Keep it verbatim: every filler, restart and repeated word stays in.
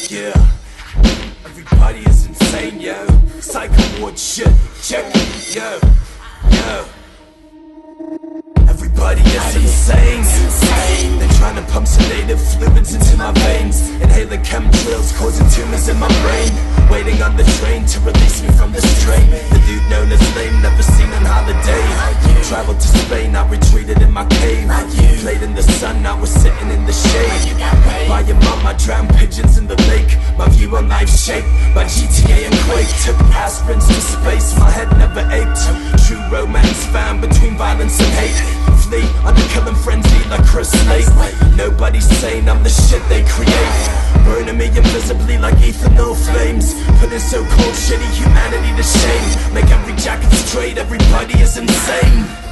Yeah, everybody is insane, yo. Psycho ward shit, check it, yo, yo. Everybody is insane. They're trying to pump sedative fluids into my veins, inhaling chemtrails causing tumors in my brain, waiting on the train to release me from the strain. The dude known as lame, never seen on holiday. Traveled to Spain, I retreated in my cave. Played in the sun, I was sitting in the shade. By your mom, I drowned pigeons in the lake. My view on life shaped by G T A and Quake. Took aspirins to space, my head never ached. True romance found between violence and hate. Flee on a killing frenzy like Chris Slate. Nobody's sane, I'm the shit they create. Burning me invisibly like ethanol flames. Putting so-called shitty humanity to shame. Make every jacket straight, everybody is insane.